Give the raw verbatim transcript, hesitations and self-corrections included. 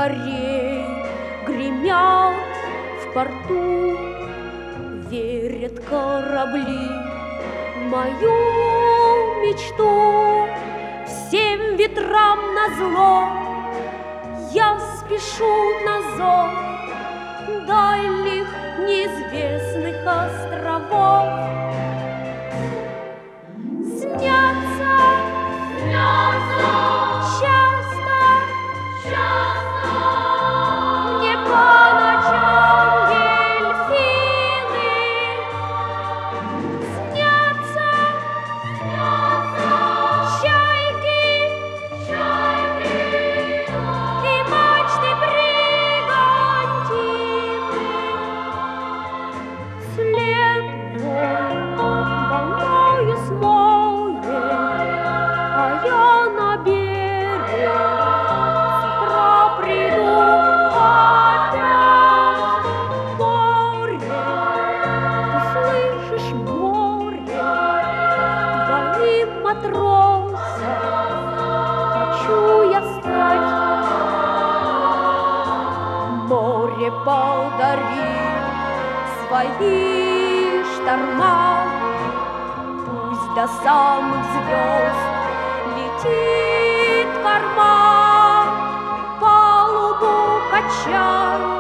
якорей гремят в порту, верят корабли в мою мечту. Всем ветрам назло я спешу на зов дальних неизвестных островов. Снятся, снятся часто, часто мне по ночам дельфины. Снятся, снятся чайки, чайки и мачты бригантины. След мой волною смоет, а я на берег с утра приду опять. Море, ты слышишь, море, твоим матросом хочу я стать. Море, подари свои шторма, пусть до самых звезд летит корма, палубу качает